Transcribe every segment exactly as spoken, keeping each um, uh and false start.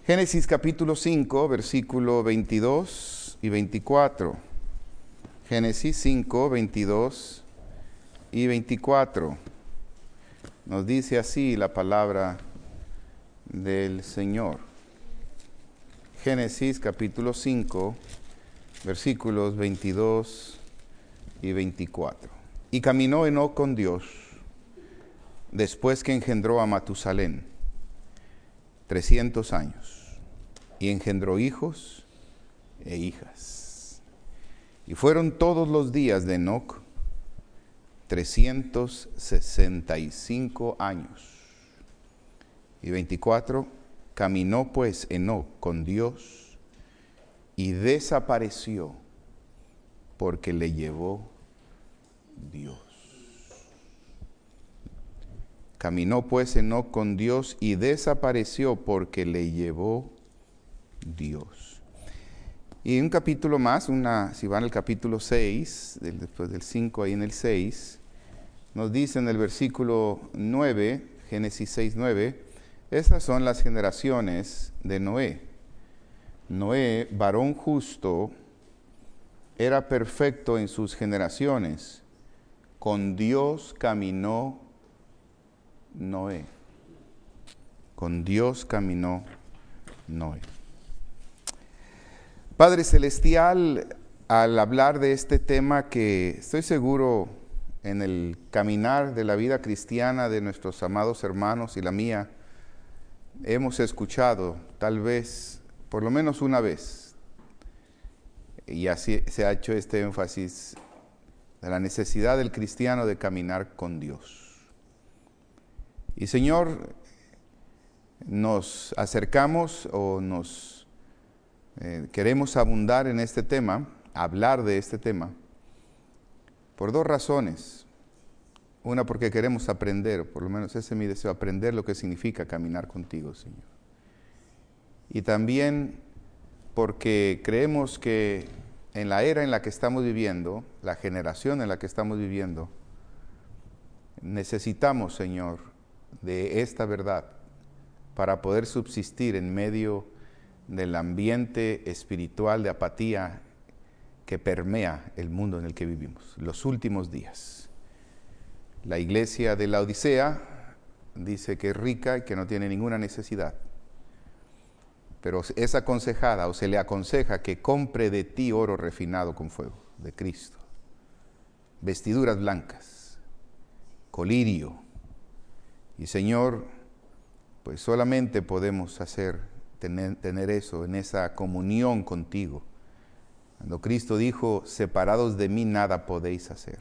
Génesis capítulo cinco, versículo veintidós y veinticuatro. Génesis cinco, veintidós y veinticuatro. Nos dice así la palabra del Señor. Génesis capítulo cinco, versículos veintidós y veinticuatro. Y caminó Enoc con Dios después que engendró a Matusalén trescientos años, y engendró hijos e hijas. Y fueron todos los días de Enoc trescientos sesenta y cinco años. Y veinticuatro, caminó pues Enoc con Dios y desapareció porque le llevó Dios. Caminó pues Enoc con Dios y desapareció porque le llevó Dios. Y un capítulo más, una, si van al capítulo seis, del, después del cinco, ahí en el seis, nos dice en el versículo nueve, Génesis seis, nueve, estas son las generaciones de Noé. Noé, varón justo, era perfecto en sus generaciones. Con Dios caminó Noé. Con Dios caminó Noé. Padre Celestial, al hablar de este tema que estoy seguro en el caminar de la vida cristiana de nuestros amados hermanos y la mía, hemos escuchado tal vez, por lo menos una vez, y así se ha hecho este énfasis de la necesidad del cristiano de caminar con Dios. Y Señor, nos acercamos o nos eh, queremos abundar en este tema, hablar de este tema, por dos razones. Una, porque queremos aprender, por lo menos ese es mi deseo, aprender lo que significa caminar contigo, Señor. Y también porque creemos que en la era en la que estamos viviendo, la generación en la que estamos viviendo, necesitamos, Señor, de esta verdad para poder subsistir en medio del ambiente espiritual de apatía que permea el mundo en el que vivimos, los últimos días. La iglesia de la Odisea dice que es rica y que no tiene ninguna necesidad, pero es aconsejada o se le aconseja que compre de ti oro refinado con fuego, de Cristo, vestiduras blancas, colirio. Y Señor, pues solamente podemos hacer, tener, tener eso, en esa comunión contigo. Cuando Cristo dijo, separados de mí nada podéis hacer.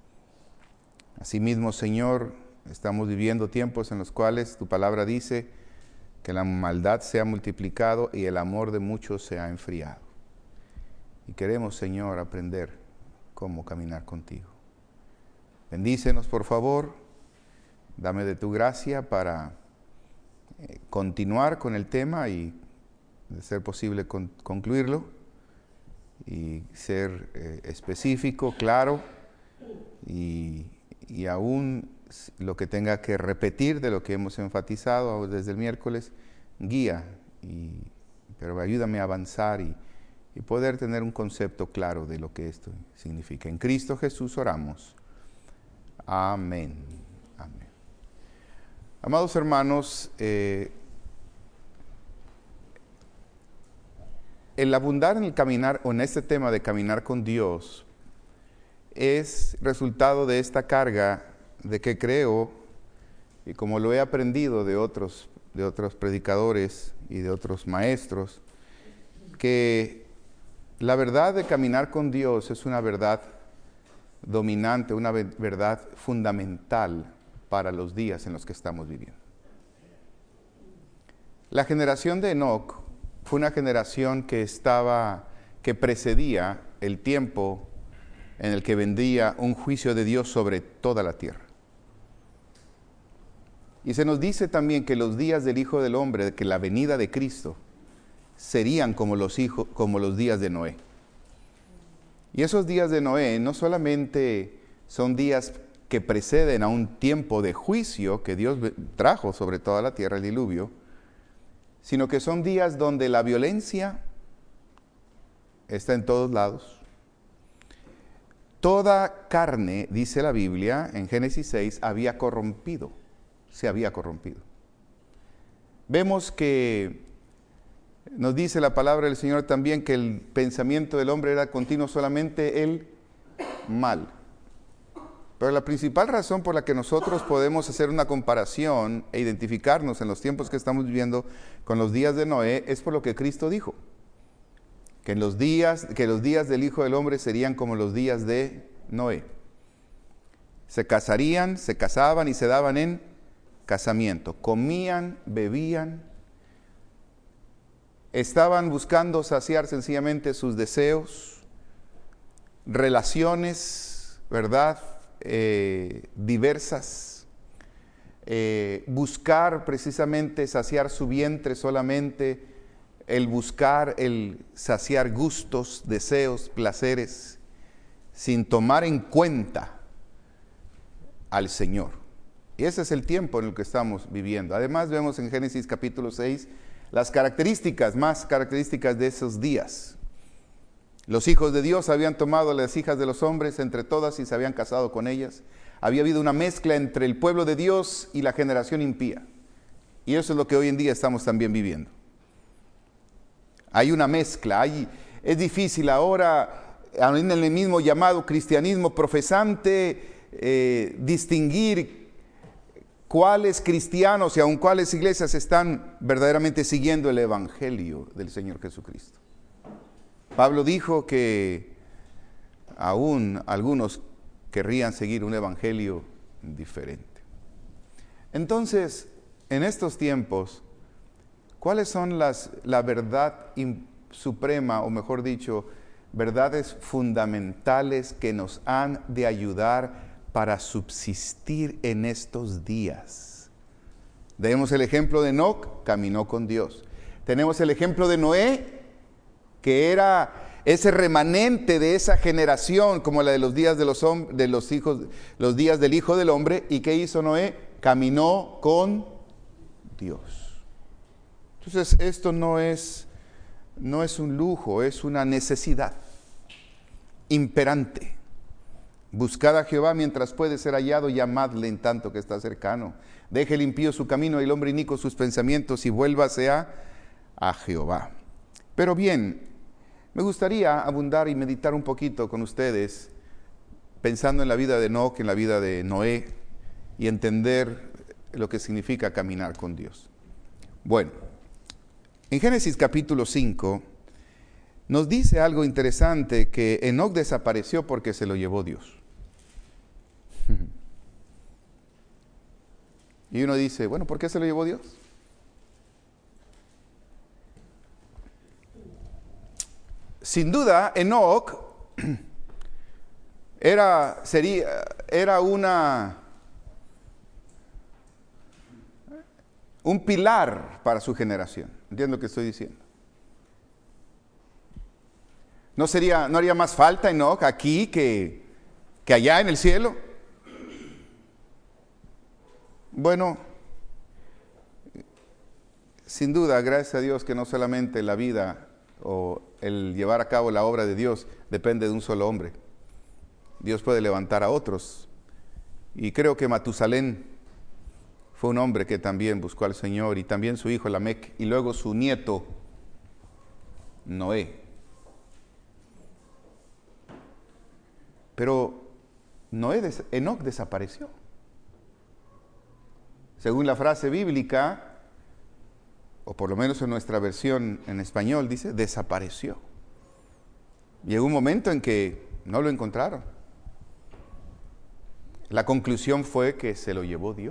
Asimismo, Señor, estamos viviendo tiempos en los cuales tu palabra dice que la maldad se ha multiplicado y el amor de muchos se ha enfriado. Y queremos, Señor, aprender cómo caminar contigo. Bendícenos, por favor. Dame de tu gracia para eh, continuar con el tema y, de ser posible, con, concluirlo y ser eh, específico, claro, y, y aún lo que tenga que repetir de lo que hemos enfatizado desde el miércoles, guía, y, pero ayúdame a avanzar y, y poder tener un concepto claro de lo que esto significa. En Cristo Jesús oramos. Amén. Amén. Amados hermanos, eh, el abundar en el caminar, o en este tema de caminar con Dios, es resultado de esta carga de que creo, y como lo he aprendido de otros, de otros predicadores y de otros maestros, que la verdad de caminar con Dios es una verdad dominante, una verdad fundamental para los días en los que estamos viviendo. La generación de Enoc fue una generación que estaba, que precedía el tiempo en el que vendría un juicio de Dios sobre toda la tierra. Y se nos dice también que los días del Hijo del Hombre, que la venida de Cristo, serían como los, hijos, como los días de Noé. Y esos días de Noé no solamente son días que preceden a un tiempo de juicio que Dios trajo sobre toda la tierra, el diluvio, sino que son días donde la violencia está en todos lados. Toda carne, dice la Biblia en Génesis seis, había corrompido, se había corrompido. Vemos que nos dice la palabra del Señor también que el pensamiento del hombre era continuo solamente el mal. Pero la principal razón por la que nosotros podemos hacer una comparación e identificarnos en los tiempos que estamos viviendo con los días de Noé es por lo que Cristo dijo. Que, en los días, que los días del Hijo del Hombre serían como los días de Noé. Se casarían, se casaban y se daban en casamiento. Comían, bebían. Estaban buscando saciar sencillamente sus deseos, relaciones, ¿verdad? Eh, diversas, eh, buscar precisamente saciar su vientre solamente, el buscar, el saciar gustos, deseos, placeres, sin tomar en cuenta al Señor. Y ese es el tiempo en el que estamos viviendo. Además vemos en Génesis capítulo seis las características, más características de esos días. Los hijos de Dios habían tomado a las hijas de los hombres entre todas y se habían casado con ellas. Había habido una mezcla entre el pueblo de Dios y la generación impía. Y eso es lo que hoy en día estamos también viviendo. Hay una mezcla, hay, es difícil ahora, en el mismo llamado cristianismo profesante, eh, distinguir cuáles cristianos y aun cuáles iglesias están verdaderamente siguiendo el evangelio del Señor Jesucristo. Pablo dijo que aún algunos querrían seguir un evangelio diferente. Entonces, en estos tiempos, ¿cuáles son las, la verdad suprema, o mejor dicho, verdades fundamentales que nos han de ayudar para subsistir en estos días? Tenemos el ejemplo de Enoc, caminó con Dios. Tenemos el ejemplo de Noé, que era ese remanente de esa generación, como la de los días de los, de los hijos, los días del Hijo del Hombre. ¿Y qué hizo Noé? Caminó con Dios. Entonces, esto no es, no es un lujo, es una necesidad imperante. Buscad a Jehová mientras puede ser hallado, llamadle en tanto que está cercano. Deje el impío su camino y el hombre inicuo sus pensamientos y vuélvase a, a Jehová. Pero bien, me gustaría abundar y meditar un poquito con ustedes, pensando en la vida de Enoc, en la vida de Noé, y entender lo que significa caminar con Dios. Bueno, en Génesis capítulo cinco nos dice algo interesante, que Enoc desapareció porque se lo llevó Dios. Y uno dice, bueno, ¿por qué se lo llevó Dios? Sin duda, Enoc era, sería, era una, un pilar para su generación. ¿Entienden lo que estoy diciendo? ¿No sería, no haría más falta Enoc aquí que, que allá en el cielo? Bueno, sin duda, gracias a Dios que no solamente la vida o el llevar a cabo la obra de Dios depende de un solo hombre. Dios puede levantar a otros. Y creo que Matusalén fue un hombre que también buscó al Señor, y también su hijo Lamec, y luego su nieto Noé. Pero Noé, des- Enoc desapareció. Según la frase bíblica, o por lo menos en nuestra versión en español, dice, desapareció. Llegó un momento en que no lo encontraron. La conclusión fue que se lo llevó Dios.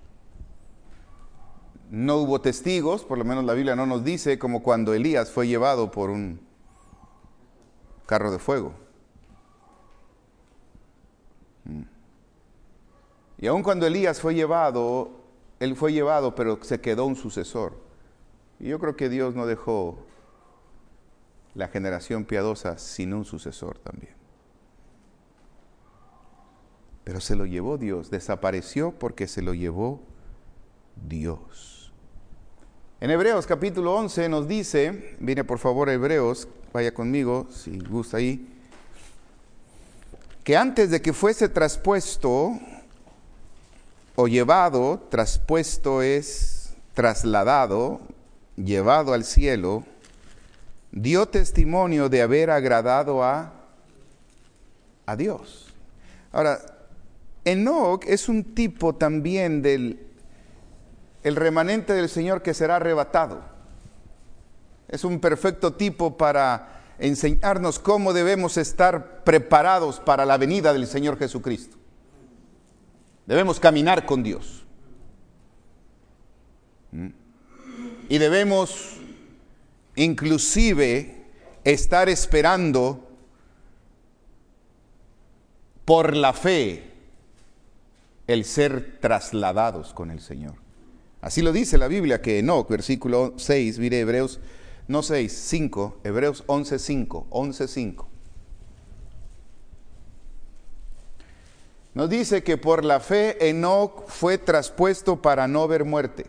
No hubo testigos, por lo menos la Biblia no nos dice, como cuando Elías fue llevado por un carro de fuego. Y aun cuando Elías fue llevado, él fue llevado, pero se quedó un sucesor. Y yo creo que Dios no dejó la generación piadosa sin un sucesor también. Pero se lo llevó Dios, desapareció porque se lo llevó Dios. En Hebreos capítulo once nos dice, viene por favor a Hebreos, vaya conmigo si gusta ahí, que antes de que fuese traspuesto o llevado, traspuesto es trasladado, llevado al cielo, dio testimonio de haber agradado a, a Dios. Ahora, Enoc es un tipo también del el remanente del Señor que será arrebatado. Es un perfecto tipo para enseñarnos cómo debemos estar preparados para la venida del Señor Jesucristo. Debemos caminar con Dios. ¿Mm? Y debemos inclusive estar esperando por la fe el ser trasladados con el Señor. Así lo dice la Biblia, que Enoc, versículo seis, mire Hebreos, no seis, cinco, Hebreos once, cinco, once, cinco. Nos dice que por la fe Enoc fue traspuesto para no ver muerte.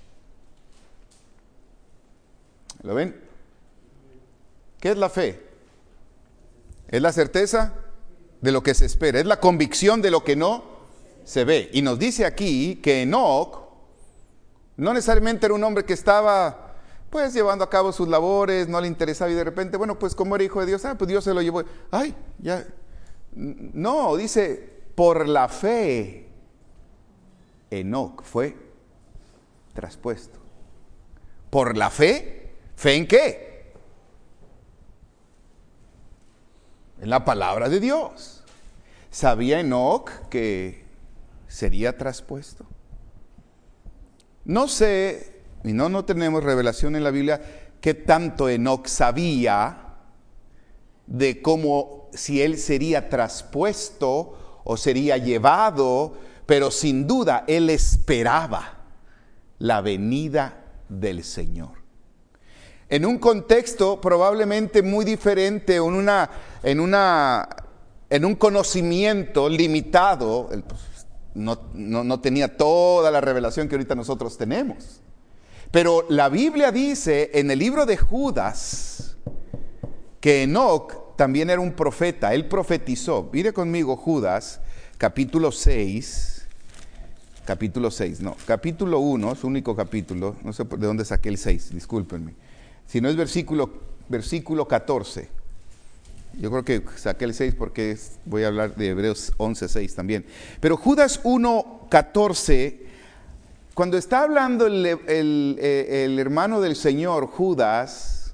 ¿Lo ven? ¿Qué es la fe? Es la certeza de lo que se espera, es la convicción de lo que no se ve. Y nos dice aquí que Enoc no necesariamente era un hombre que estaba pues llevando a cabo sus labores, no le interesaba y de repente, bueno, pues como era hijo de Dios, ah, pues Dios se lo llevó. Ay, ya. No, dice, por la fe, Enoc fue traspuesto. ¿Por la fe? ¿Fe en qué? En la palabra de Dios. ¿Sabía Enoc que sería traspuesto? No sé, y no, no tenemos revelación en la Biblia, qué tanto Enoc sabía de cómo, si él sería traspuesto o sería llevado, pero sin duda él esperaba la venida del Señor. En un contexto probablemente muy diferente, en, una, en, una, en un conocimiento limitado, el, No, no, no tenía toda la revelación que ahorita nosotros tenemos. Pero la Biblia dice en el libro de Judas que Enoc también era un profeta. Él profetizó. Mire conmigo Judas, capítulo seis. Capítulo seis, no. Capítulo uno, su único capítulo. No sé de dónde saqué el seis, discúlpenme. Si no es versículo, versículo catorce. Yo creo que saqué el seis porque voy a hablar de Hebreos once, seis también. Pero Judas uno, catorce, cuando está hablando el, el, el hermano del Señor, Judas,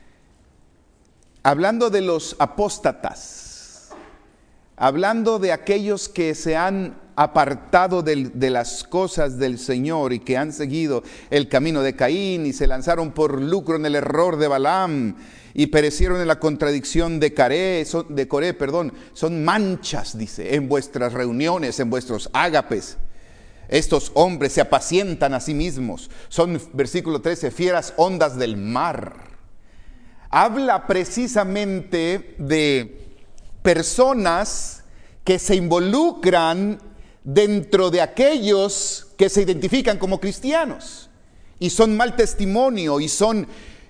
hablando de los apóstatas, hablando de aquellos que se han apartado de, de las cosas del Señor y que han seguido el camino de Caín y se lanzaron por lucro en el error de Balaam, y perecieron en la contradicción de Coré, son, de Coré, perdón, son manchas, dice, en vuestras reuniones, en vuestros ágapes. Estos hombres se apacientan a sí mismos, son, versículo trece, fieras ondas del mar. Habla precisamente de personas que se involucran dentro de aquellos que se identifican como cristianos y son mal testimonio y son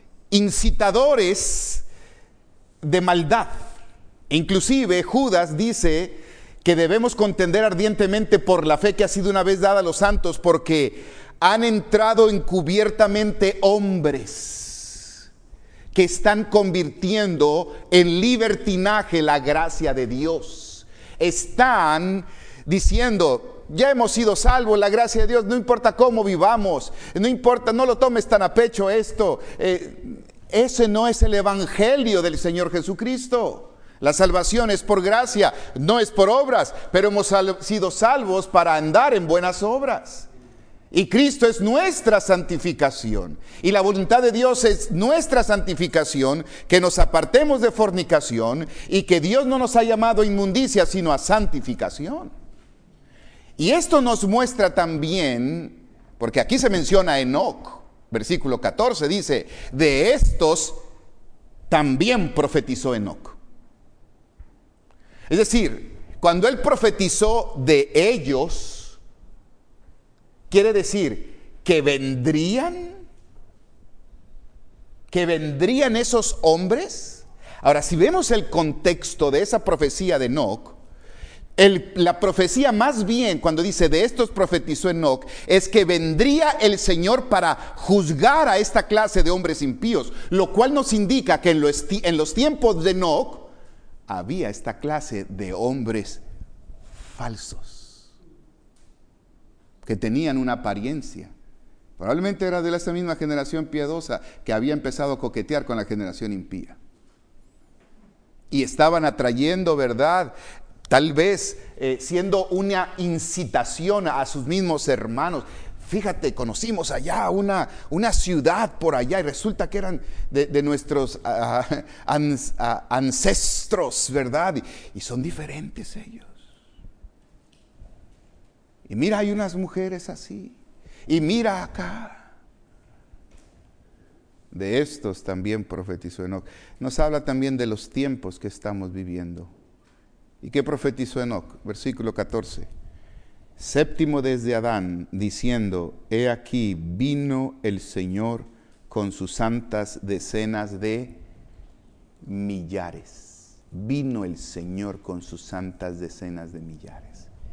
incitadores de maldad. Inclusive Judas dice que debemos contender ardientemente por la fe que ha sido una vez dada a los santos, porque han entrado encubiertamente hombres que están convirtiendo en libertinaje la gracia de Dios. Están diciendo: ya hemos sido salvos, la gracia de Dios, no importa cómo vivamos, no importa, no lo tomes tan a pecho esto. Eh, ese no es el evangelio del Señor Jesucristo. La salvación es por gracia, no es por obras, pero hemos sal- sido salvos para andar en buenas obras. Y Cristo es nuestra santificación. Y la voluntad de Dios es nuestra santificación, que nos apartemos de fornicación y que Dios no nos ha llamado a inmundicia, sino a santificación. Y esto nos muestra también, porque aquí se menciona a Enoc, versículo catorce, dice, de estos también profetizó Enoc. Es decir, cuando él profetizó de ellos, quiere decir que vendrían que vendrían esos hombres. Ahora, si vemos el contexto de esa profecía de Enoc, el, la profecía más bien cuando dice de estos profetizó Enoc, es que vendría el Señor para juzgar a esta clase de hombres impíos, lo cual nos indica que en los, en los tiempos de Enoc había esta clase de hombres falsos, que tenían una apariencia. Probablemente era de esa misma generación piadosa que había empezado a coquetear con la generación impía. Y estaban atrayendo, ¿verdad? Tal vez eh, siendo una incitación a sus mismos hermanos. Fíjate, conocimos allá una, una ciudad por allá y resulta que eran de, de nuestros uh, ans, uh, ancestros, ¿verdad? Y, y son diferentes ellos. Y mira, hay unas mujeres así. Y mira acá. De estos también profetizó Enoc. Nos habla también de los tiempos que estamos viviendo. ¿Y qué profetizó Enoc? Versículo catorce. Séptimo desde Adán, diciendo, he aquí vino el Señor con sus santas decenas de millares. Vino el Señor con sus santas decenas de millares.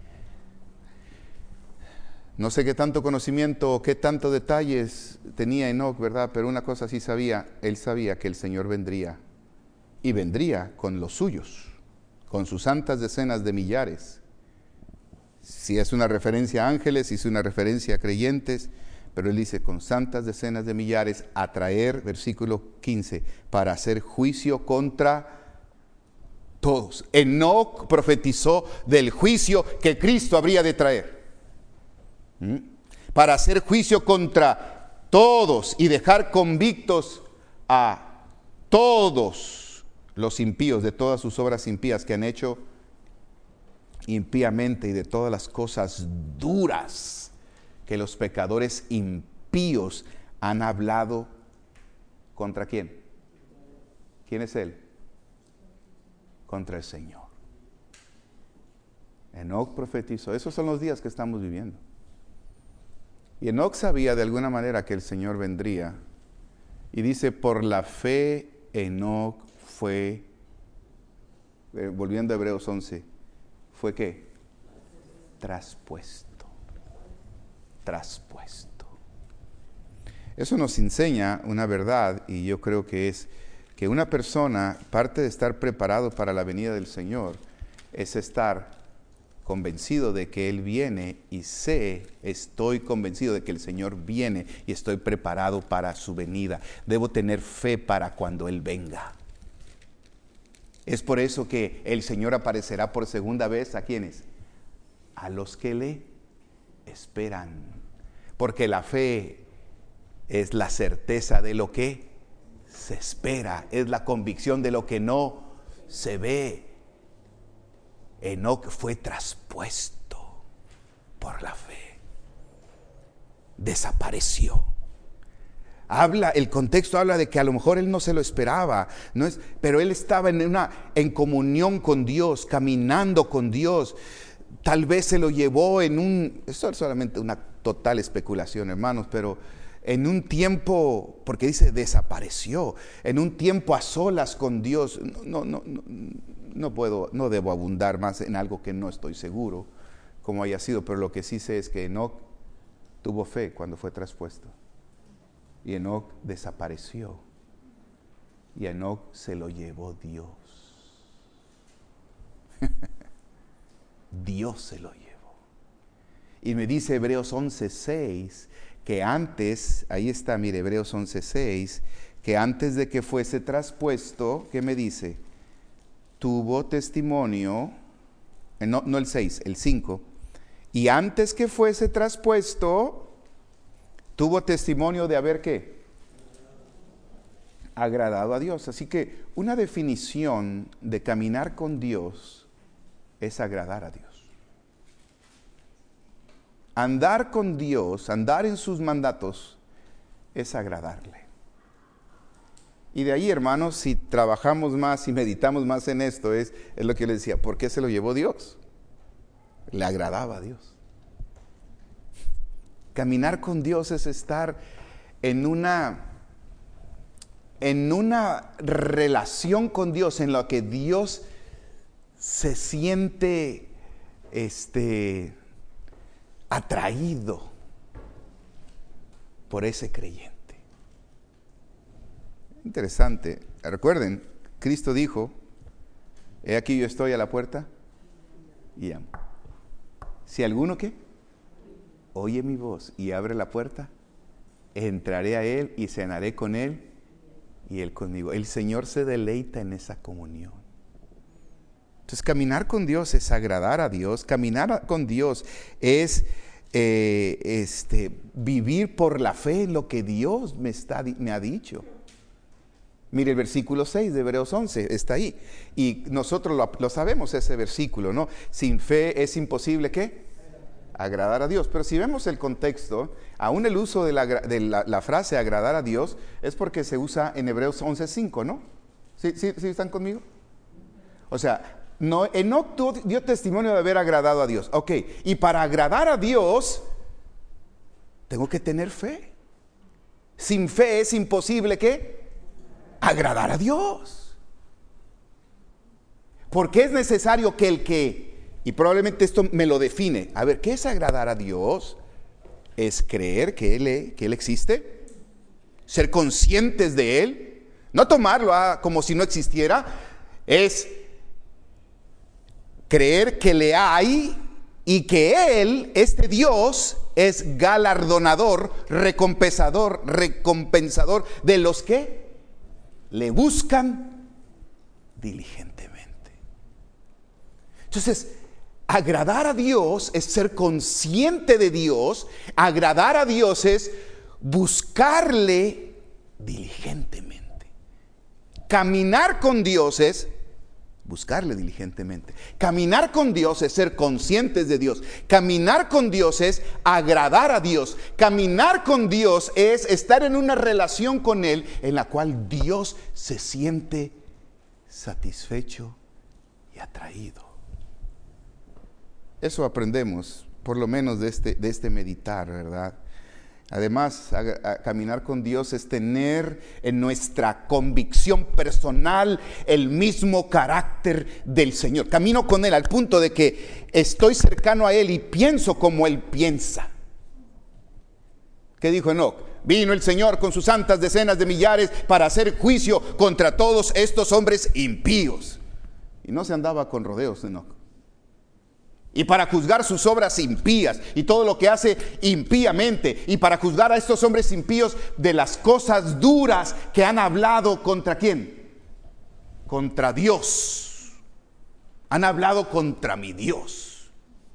No sé qué tanto conocimiento o qué tanto detalles tenía Enoc, ¿verdad? Pero una cosa sí sabía, él sabía que el Señor vendría. Y vendría con los suyos, con sus santas decenas de millares. Si es una referencia a ángeles, si es una referencia a creyentes, pero él dice con santas decenas de millares a traer, versículo quince, para hacer juicio contra todos. Enoc profetizó del juicio que Cristo habría de traer. ¿Mm? Para hacer juicio contra todos y dejar convictos a todos los impíos de todas sus obras impías que han hecho impíamente y de todas las cosas duras que los pecadores impíos han hablado. ¿Contra quién? ¿Quién es él? Contra el Señor. Enoc profetizó. Esos son los días que estamos viviendo. Y Enoc sabía de alguna manera que el Señor vendría. Y dice, por la fe Enoc fue, eh, volviendo a Hebreos once, ¿fue qué? Traspuesto. Traspuesto. Eso nos enseña una verdad, y yo creo que es que una persona, parte de estar preparado para la venida del Señor, es estar convencido de que Él viene y sé, estoy convencido de que el Señor viene y estoy preparado para su venida. Debo tener fe para cuando Él venga. Es por eso que el Señor aparecerá por segunda vez, ¿a quiénes? A los que le esperan. Porque la fe es la certeza de lo que se espera, es la convicción de lo que no se ve. Enoc fue traspuesto por la fe. Desapareció. Habla, el contexto habla de que a lo mejor él no se lo esperaba, no es, pero él estaba en una en comunión con Dios, caminando con Dios. Tal vez se lo llevó en un, esto es solamente una total especulación, hermanos, pero en un tiempo, porque dice desapareció, en un tiempo a solas con Dios. No, no, no, no puedo, no debo abundar más en algo que no estoy seguro cómo haya sido, pero lo que sí sé es que Enoc tuvo fe cuando fue traspuesto. Y Enoc desapareció. Y a Enoc se lo llevó Dios. Dios se lo llevó. Y me dice Hebreos once seis que antes, ahí está, mire, Hebreos once seis, que antes de que fuese traspuesto, ¿qué me dice? Tuvo testimonio, no, no el seis, el cinco, y antes que fuese traspuesto, tuvo testimonio de haber ¿qué? Agradado a Dios. Así que una definición de caminar con Dios es agradar a Dios. Andar con Dios, andar en sus mandatos, es agradarle. Y de ahí, hermanos, si trabajamos más y meditamos más en esto, es, es lo que yo les decía, ¿por qué se lo llevó Dios? Le agradaba a Dios. Caminar con Dios es estar en una en una relación con Dios en la que Dios se siente este, atraído por ese creyente. Interesante. Recuerden, Cristo dijo: he aquí yo estoy a la puerta y llamo. Si alguno ¿qué? Oye mi voz y abre la puerta, entraré a él y cenaré con él y él conmigo. El Señor se deleita en esa comunión. Entonces, caminar con Dios es agradar a Dios. Caminar con Dios es eh, este, vivir por la fe en lo que Dios me, está, me ha dicho. Mire el versículo seis de Hebreos once, está ahí. Y nosotros lo, lo sabemos ese versículo, ¿no? Sin fe es imposible, ¿qué? Agradar a Dios. Pero si vemos el contexto, aún el uso de la, de la, la frase agradar a Dios es porque se usa en Hebreos once cinco, ¿no? ¿Sí, sí, sí están conmigo? O sea, no, Enoc dio testimonio de haber agradado a Dios. Ok, y para agradar a Dios tengo que tener fe. Sin fe es imposible, ¿qué? Agradar a Dios. Porque es necesario que el que, y probablemente esto me lo define, a ver, ¿qué es agradar a Dios? Es creer que Él, que Él existe, ser conscientes de Él, no tomarlo a, como si no existiera, es creer que le hay y que Él, este Dios, es galardonador, recompensador, recompensador de los que le buscan diligentemente. Entonces, agradar a Dios es ser consciente de Dios. Agradar a Dios es buscarle diligentemente. Caminar con Dios es buscarle diligentemente. Caminar con Dios es ser conscientes de Dios. Caminar con Dios es agradar a Dios. Caminar con Dios es estar en una relación con Él en la cual Dios se siente satisfecho y atraído. Eso aprendemos, por lo menos de este, de este meditar, ¿verdad? Además, a, a caminar con Dios es tener en nuestra convicción personal el mismo carácter del Señor. Camino con Él al punto de que estoy cercano a Él y pienso como Él piensa. ¿Qué dijo Enoc? Vino el Señor con sus santas decenas de millares para hacer juicio contra todos estos hombres impíos. Y no se andaba con rodeos, Enoc. Y para juzgar sus obras impías y todo lo que hace impíamente, y para juzgar a estos hombres impíos de las cosas duras que han hablado contra ¿quién? Contra Dios. Han hablado contra mi Dios.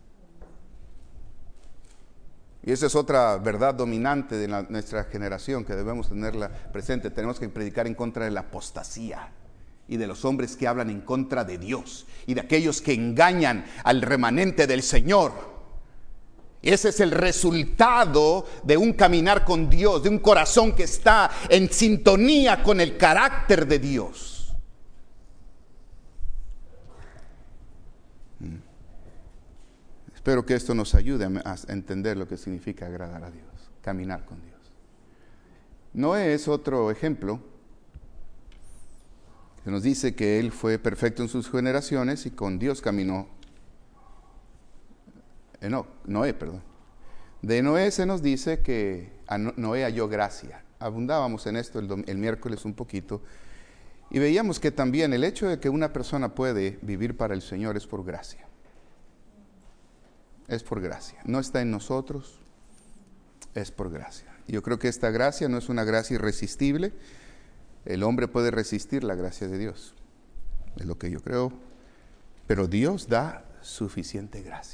Y esa es otra verdad dominante de la, nuestra generación que debemos tenerla presente. Tenemos que predicar en contra de la apostasía y de los hombres que hablan en contra de Dios y de aquellos que engañan al remanente del Señor. Ese es el resultado de un caminar con Dios, de un corazón que está en sintonía con el carácter de Dios. Espero que esto nos ayude a entender lo que significa agradar a Dios, caminar con Dios. Noé es otro ejemplo. Se nos dice que él fue perfecto en sus generaciones y con Dios caminó. Eh, no, Noé, perdón. De Noé se nos dice que a Noé halló gracia. Abundábamos en esto el, el miércoles un poquito. Y veíamos que también el hecho de que una persona puede vivir para el Señor es por gracia. Es por gracia. No está en nosotros, es por gracia. Y yo creo que esta gracia no es una gracia irresistible. El hombre puede resistir la gracia de Dios, es lo que yo creo, pero Dios da suficiente gracia.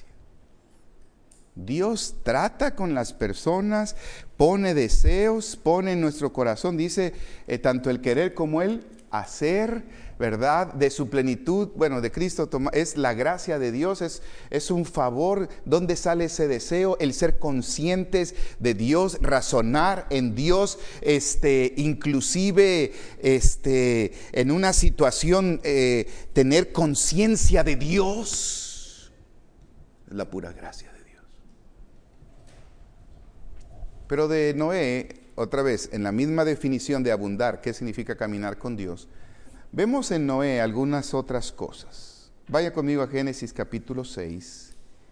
Dios trata con las personas, pone deseos, pone en nuestro corazón, dice, eh, tanto el querer como el hacer, ¿verdad? De su plenitud, bueno, de Cristo, es la gracia de Dios, es, es un favor. ¿Dónde sale ese deseo? El ser conscientes de Dios, razonar en Dios, este, inclusive este, en una situación, eh, tener conciencia de Dios, es la pura gracia de Dios. Pero de Noé otra vez, en la misma definición de abundar, ¿qué significa caminar con Dios? Vemos en Noé algunas otras cosas. Vaya conmigo a Génesis capítulo seis.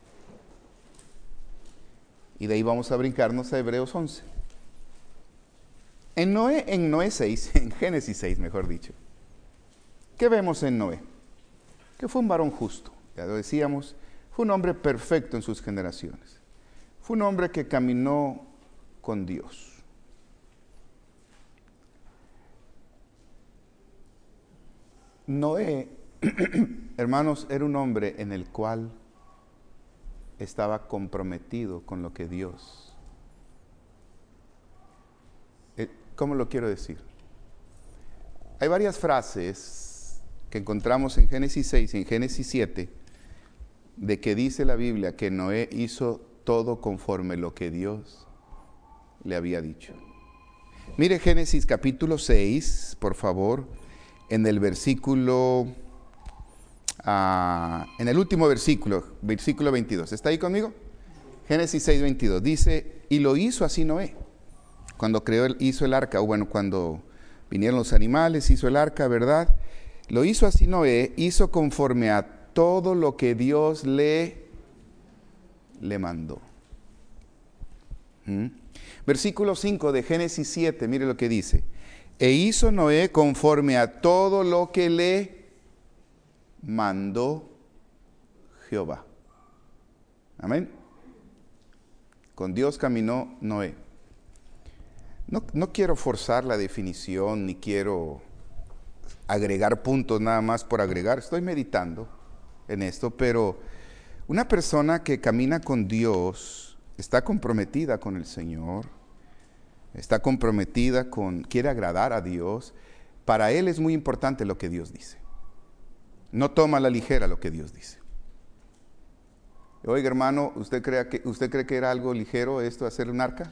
Y de ahí vamos a brincarnos a Hebreos once. En Noé, en Noé seis, en Génesis seis, mejor dicho. ¿Qué vemos en Noé? Que fue un varón justo, ya lo decíamos, fue un hombre perfecto en sus generaciones. Fue un hombre que caminó con Dios. Noé, hermanos, era un hombre en el cual estaba comprometido con lo que Dios. ¿Cómo lo quiero decir? Hay varias frases que encontramos en Génesis seis y en Génesis siete de que dice la Biblia que Noé hizo todo conforme lo que Dios le había dicho. Mire Génesis capítulo seis, por favor, en el versículo, uh, en el último versículo, versículo veintidós. ¿Está ahí conmigo? Génesis seis, veintidós. Dice, y lo hizo así Noé, cuando creó, hizo el arca, o bueno, cuando vinieron los animales, hizo el arca, ¿verdad? Lo hizo así Noé, hizo conforme a todo lo que Dios le, le mandó. ¿Mm? Versículo cinco de Génesis siete, mire lo que dice. E hizo Noé conforme a todo lo que le mandó Jehová. Amén. Con Dios caminó Noé. No, no quiero forzar la definición, ni quiero agregar puntos nada más por agregar. Estoy meditando en esto, pero una persona que camina con Dios está comprometida con el Señor, está comprometida con, quiere agradar a Dios. Para él es muy importante lo que Dios dice. No toma a la ligera lo que Dios dice. Oiga, hermano, ¿usted cree que, usted cree que era algo ligero esto, hacer un arca?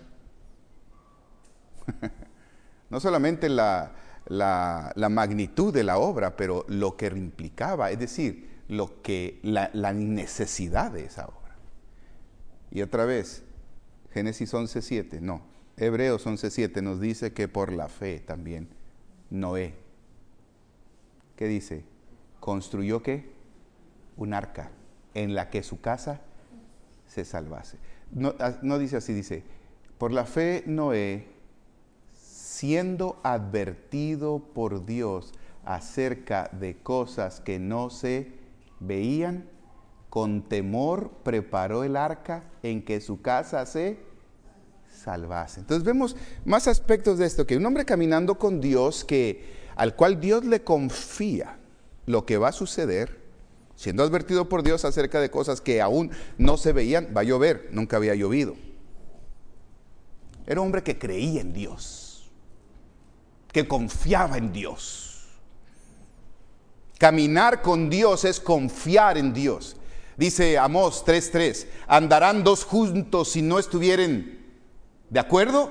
No solamente la, la, la magnitud de la obra, pero lo que implicaba, es decir, lo que, la, la necesidad de esa obra. Y otra vez, Génesis once siete, no, Hebreos once siete nos dice que por la fe también Noé, ¿qué dice? Construyó ¿qué? Un arca en la que su casa se salvase. No, no dice así, dice, por la fe Noé, siendo advertido por Dios acerca de cosas que no se veían, con temor preparó el arca en que su casa se salvase. Entonces vemos más aspectos de esto, que un hombre caminando con Dios, que, al cual Dios le confía lo que va a suceder, siendo advertido por Dios acerca de cosas que aún no se veían. Va a llover, nunca había llovido. Era un hombre que creía en Dios, que confiaba en Dios. Caminar con Dios es confiar en Dios. Dice Amós tres tres, ¿andarán dos juntos si no estuvieren de acuerdo?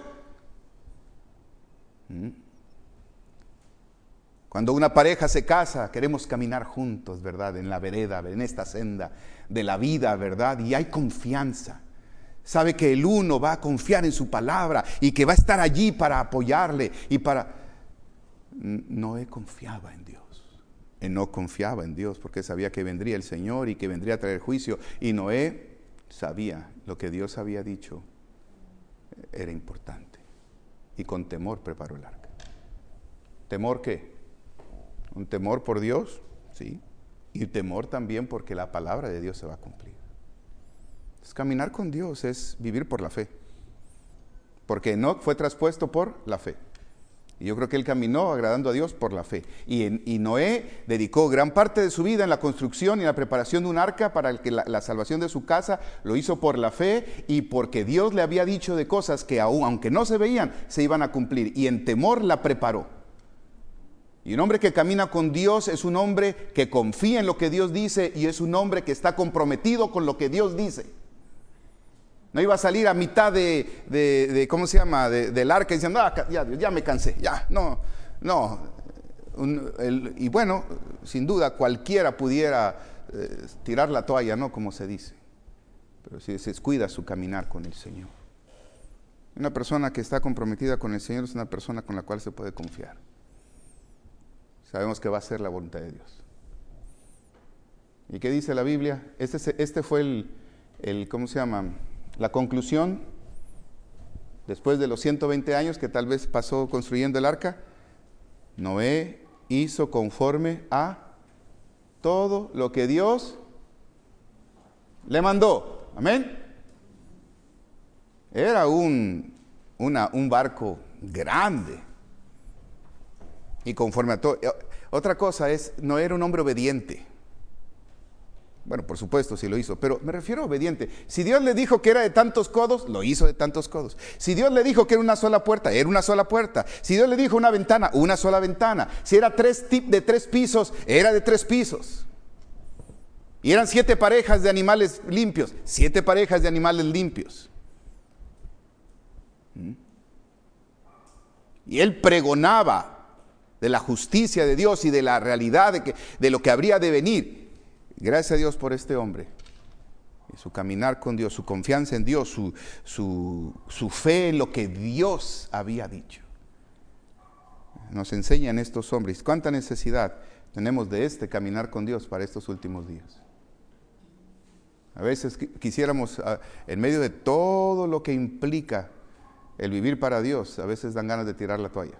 Cuando una pareja se casa, queremos caminar juntos, ¿verdad? En la vereda, en esta senda de la vida, ¿verdad? Y hay confianza. Sabe que el uno va a confiar en su palabra y que va a estar allí para apoyarle y para... Noé confiaba en Dios. Él no confiaba en Dios porque sabía que vendría el Señor y que vendría a traer juicio. Y Noé sabía lo que Dios había dicho era importante. Y con temor preparó el arca. ¿Temor qué? Un temor por Dios, sí. Y temor también porque la palabra de Dios se va a cumplir. Entonces, caminar con Dios es vivir por la fe. Porque Enoc fue traspuesto por la fe. Y yo creo que él caminó agradando a Dios por la fe. Y, en, y Noé dedicó gran parte de su vida en la construcción y la preparación de un arca para que la, la salvación de su casa. Lo hizo por la fe y porque Dios le había dicho de cosas que aún, aunque no se veían, se iban a cumplir. Y en temor la preparó. Y un hombre que camina con Dios es un hombre que confía en lo que Dios dice y es un hombre que está comprometido con lo que Dios dice. No iba a salir a mitad de, de, de ¿cómo se llama?, de, del arca diciendo, ah, ya, ya me cansé, ya, no, no. Un, el, y bueno, sin duda cualquiera pudiera eh, tirar la toalla, ¿no?, como se dice. Pero si se descuida su caminar con el Señor. Una persona que está comprometida con el Señor es una persona con la cual se puede confiar. Sabemos que va a ser la voluntad de Dios. ¿Y qué dice la Biblia? Este, este fue el, el, ¿cómo se llama? La conclusión, después de los ciento veinte años que tal vez pasó construyendo el arca. Noé hizo conforme a todo lo que Dios le mandó. Amén. Era un, una, un barco grande. Y conforme a todo. Otra cosa es, no era un hombre obediente. Bueno, por supuesto, sí lo hizo, pero me refiero a obediente. Si Dios le dijo que era de tantos codos, lo hizo de tantos codos. Si Dios le dijo que era una sola puerta, era una sola puerta. Si Dios le dijo una ventana, una sola ventana. Si era tres tip de tres pisos, era de tres pisos. Y eran siete parejas de animales limpios, siete parejas de animales limpios. Y él pregonaba de la justicia de Dios y de la realidad de, que, de lo que habría de venir. Gracias a Dios por este hombre, y su caminar con Dios, su confianza en Dios, su, su, su fe en lo que Dios había dicho. Nos enseñan estos hombres cuánta necesidad tenemos de este caminar con Dios para estos últimos días. A veces quisiéramos, en medio de todo lo que implica el vivir para Dios, a veces dan ganas de tirar la toalla.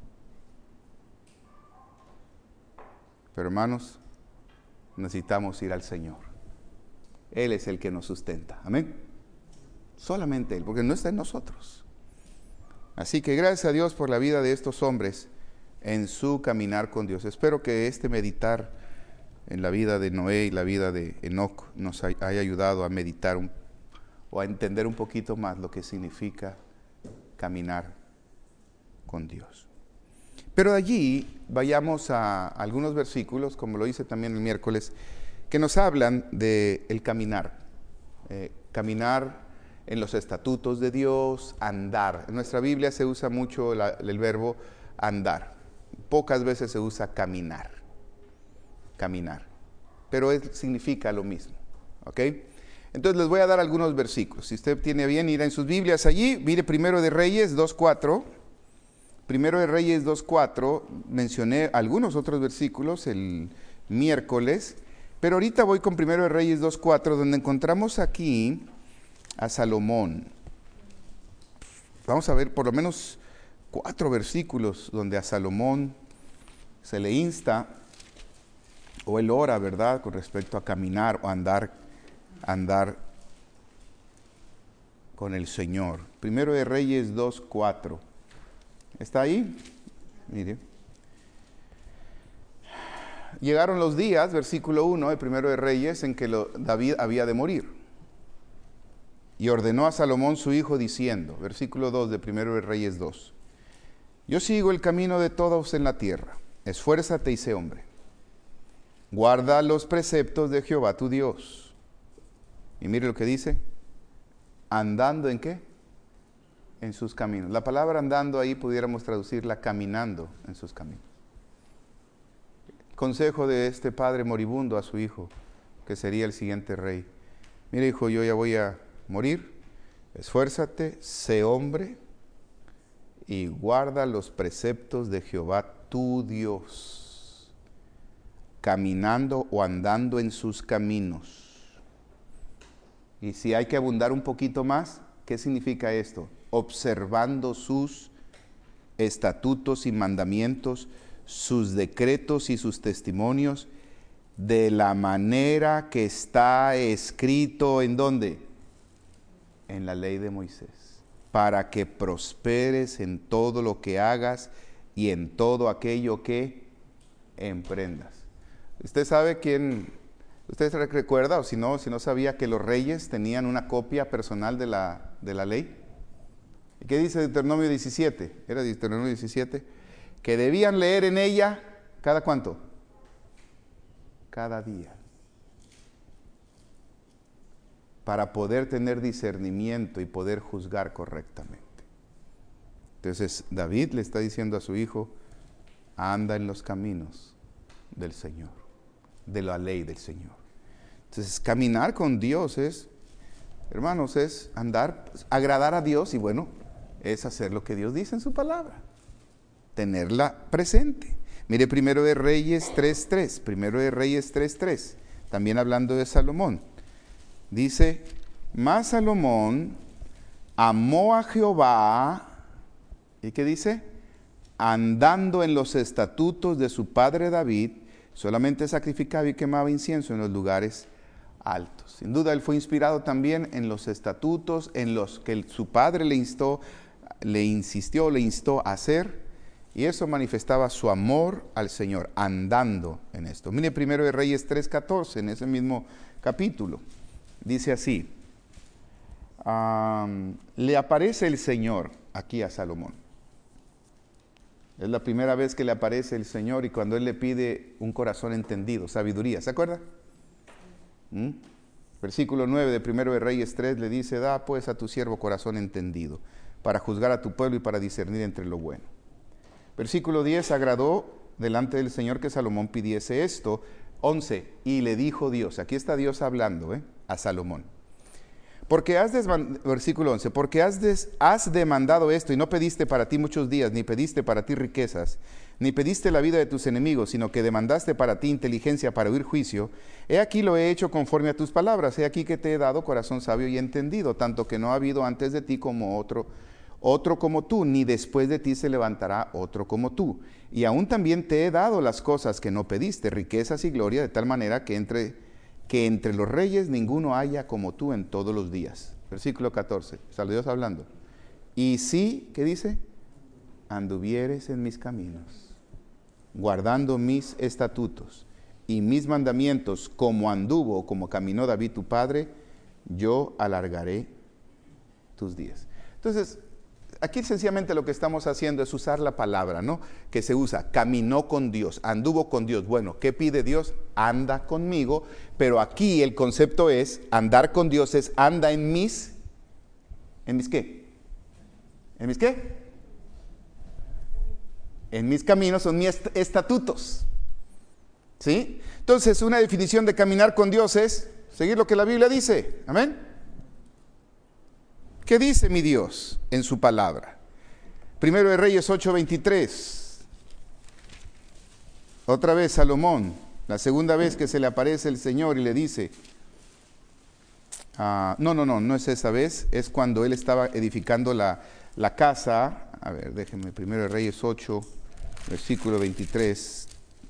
Pero hermanos, necesitamos ir al Señor. Él es el que nos sustenta. Amén. Solamente Él, porque no está en nosotros. Así que gracias a Dios por la vida de estos hombres en su caminar con Dios. Espero que este meditar en la vida de Noé y la vida de Enoc nos haya ayudado a meditar un, o a entender un poquito más lo que significa caminar con Dios. Pero de allí vayamos a algunos versículos, como lo hice también el miércoles, que nos hablan del caminar. Eh, caminar en los estatutos de Dios, andar. En nuestra Biblia se usa mucho la, el verbo andar. Pocas veces se usa caminar. Caminar. Pero es, significa lo mismo. ¿Ok? Entonces les voy a dar algunos versículos. Si usted tiene bien ir en sus Biblias allí, mire Primero de Reyes dos cuatro. Primero de Reyes dos cuatro, mencioné algunos otros versículos el miércoles, pero ahorita voy con Primero de Reyes dos cuatro, donde encontramos aquí a Salomón. Vamos a ver por lo menos cuatro versículos donde a Salomón se le insta, o él ora, ¿verdad?, con respecto a caminar o andar, andar con el Señor. Primero de Reyes dos cuatro. ¿Está ahí? Mire. Llegaron los días, versículo uno, el Primero de Reyes, en que lo, David había de morir. Y ordenó a Salomón su hijo diciendo, versículo dos de Primero de Reyes dos. Yo sigo el camino de todos en la tierra. Esfuérzate y sé hombre. Guarda los preceptos de Jehová tu Dios. Y mire lo que dice. ¿Andando en qué? En sus caminos. La palabra andando ahí pudiéramos traducirla caminando en sus caminos. Consejo de este padre moribundo a su hijo, que sería el siguiente rey. Mira, hijo, yo ya voy a morir. Esfuérzate, sé hombre y guarda los preceptos de Jehová tu Dios, caminando o andando en sus caminos. Y si hay que abundar un poquito más, ¿qué significa esto? Observando sus estatutos y mandamientos, sus decretos y sus testimonios, de la manera que está escrito, ¿en dónde? En la ley de Moisés, para que prosperes en todo lo que hagas y en todo aquello que emprendas. ¿Usted sabe quién, usted se recuerda, o si no, si no sabía que los reyes tenían una copia personal de la, de la ley? ¿Y qué dice Deuteronomio diecisiete? Era Deuteronomio diecisiete, que debían leer en ella, ¿cada cuánto? Cada día. Para poder tener discernimiento y poder juzgar correctamente. Entonces David le está diciendo a su hijo, anda en los caminos del Señor, de la ley del Señor. Entonces caminar con Dios es, hermanos, es andar, agradar a Dios y bueno, es hacer lo que Dios dice en su palabra, tenerla presente. Mire Primero de Reyes tres tres, Primero de Reyes tres tres, también hablando de Salomón. Dice, mas Salomón amó a Jehová, ¿y qué dice? Andando en los estatutos de su padre David, solamente sacrificaba y quemaba incienso en los lugares altos. Sin duda él fue inspirado también en los estatutos en los que su padre le instó, le insistió, le instó a hacer, y eso manifestaba su amor al Señor, andando en esto. Mire Primero de Reyes tres catorce, en ese mismo capítulo, dice así, um, le aparece el Señor aquí a Salomón. Es la primera vez que le aparece el Señor y cuando Él le pide un corazón entendido, sabiduría, ¿se acuerda? ¿Mm? Versículo nueve de Primero de Reyes tres le dice, da pues a tu siervo corazón entendido, para juzgar a tu pueblo y para discernir entre lo bueno. Versículo diez, agradó delante del Señor que Salomón pidiese esto. once, y le dijo Dios, aquí está Dios hablando ¿eh? a Salomón. Porque has desmandado, versículo once, porque has, des, has demandado esto y no pediste para ti muchos días, ni pediste para ti riquezas, ni pediste la vida de tus enemigos, sino que demandaste para ti inteligencia para oír juicio. He aquí lo he hecho conforme a tus palabras, he aquí que te he dado corazón sabio y entendido, tanto que no ha habido antes de ti como otro, otro como tú, ni después de ti se levantará otro como tú. Y aún también te he dado las cosas que no pediste, riquezas y gloria, de tal manera que entre... que entre los reyes ninguno haya como tú en todos los días. Versículo catorce, sale Dios hablando. Y si, ¿qué dice? Anduvieres en mis caminos, guardando mis estatutos y mis mandamientos, como anduvo, como caminó David tu padre, yo alargaré tus días. Entonces, aquí sencillamente lo que estamos haciendo es usar la palabra, ¿no? Que se usa, caminó con Dios, anduvo con Dios. Bueno, ¿qué pide Dios? Anda conmigo, pero aquí el concepto es, andar con Dios es, anda en mis, ¿en mis qué? ¿En mis qué? En mis caminos son mis estatutos, ¿sí? Entonces, una definición de caminar con Dios es seguir lo que la Biblia dice, ¿amén? ¿Qué dice mi Dios en su palabra? Primero de Reyes ocho veintitrés. Otra vez Salomón, la segunda vez que se le aparece el Señor y le dice, uh, no, no, no, no es esa vez, es cuando él estaba edificando la, la casa. A ver, déjenme, Primero de Reyes ocho, versículo veintitrés.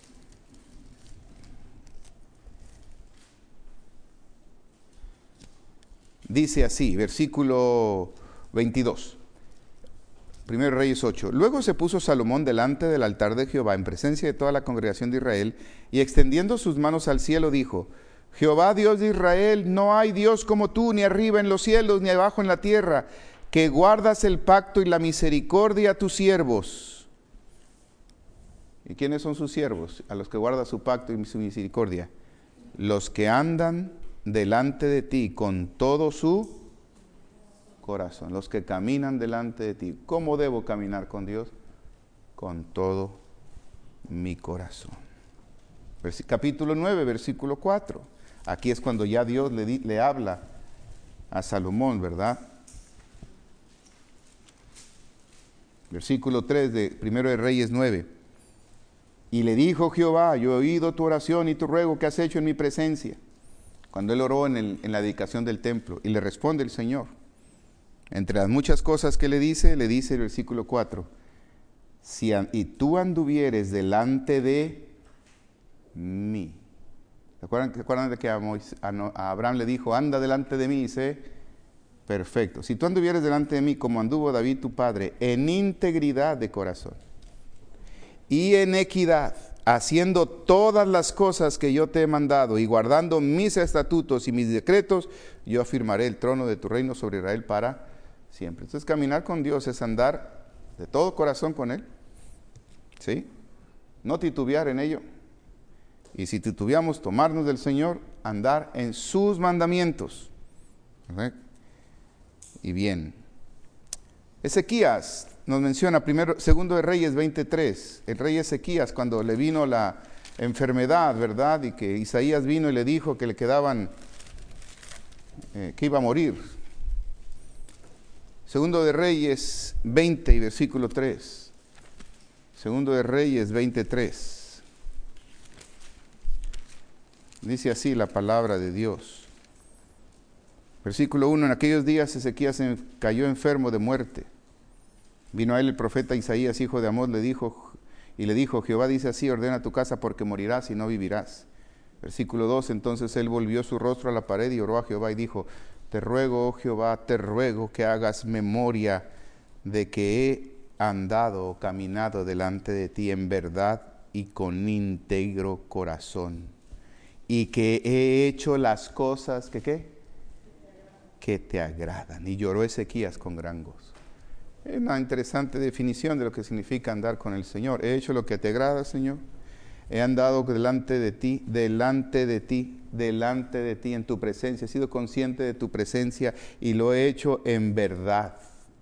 Dice así, versículo veintidós, Primero Reyes ocho. Luego se puso Salomón delante del altar de Jehová en presencia de toda la congregación de Israel y extendiendo sus manos al cielo dijo, Jehová Dios de Israel, no hay Dios como tú, ni arriba en los cielos, ni abajo en la tierra, que guardas el pacto y la misericordia a tus siervos. ¿Y quiénes son sus siervos? A los que guarda su pacto y su misericordia. Los que andan delante de ti con todo su corazón, los que caminan delante de ti. ¿Cómo debo caminar con Dios? Con todo mi corazón. Vers- capítulo nueve, versículo cuatro. Aquí es cuando ya Dios le, di- le habla a Salomón, ¿verdad? Versículo tres de Primero de Reyes nueve. Y le dijo Jehová, yo he oído tu oración y tu ruego que has hecho en mi presencia. Cuando él oró en, el, en la dedicación del templo, y le responde el Señor. Entre las muchas cosas que le dice, le dice el versículo cuatro, si an, y tú anduvieres delante de mí. ¿Se acuerdan, ¿se acuerdan de que a, Moisés, a, no, a Abraham le dijo, anda delante de mí? Y sé, perfecto. Si tú anduvieres delante de mí como anduvo David tu padre, en integridad de corazón y en equidad, haciendo todas las cosas que yo te he mandado y guardando mis estatutos y mis decretos, yo afirmaré el trono de tu reino sobre Israel para siempre. Entonces, caminar con Dios es andar de todo corazón con Él, ¿sí? No titubear en ello. Y si titubeamos, tomarnos del Señor, andar en sus mandamientos. ¿Verdad? Y bien, Ezequías nos menciona primero, segundo de Reyes veintitrés, el rey Ezequías cuando le vino la enfermedad, ¿verdad? Y que Isaías vino y le dijo que le quedaban, eh, que iba a morir. Segundo de Reyes veinte y versículo tres. Segundo de Reyes veintitrés. Dice así la palabra de Dios. Versículo uno. En aquellos días Ezequías cayó enfermo de muerte. Vino a él el profeta Isaías, hijo de Amós, le dijo, y le dijo, Jehová dice así, ordena tu casa porque morirás y no vivirás. Versículo dos. Entonces él volvió su rostro a la pared y oró a Jehová y dijo, te ruego, oh Jehová, te ruego que hagas memoria de que he andado o caminado delante de ti en verdad y con íntegro corazón, y que he hecho las cosas que ¿qué? Que te agradan. Y lloró Ezequías con gran gozo. Es una interesante definición de lo que significa andar con el Señor. He hecho lo que te agrada, Señor. He andado delante de ti, delante de ti, delante de ti en tu presencia. He sido consciente de tu presencia y lo he hecho en verdad.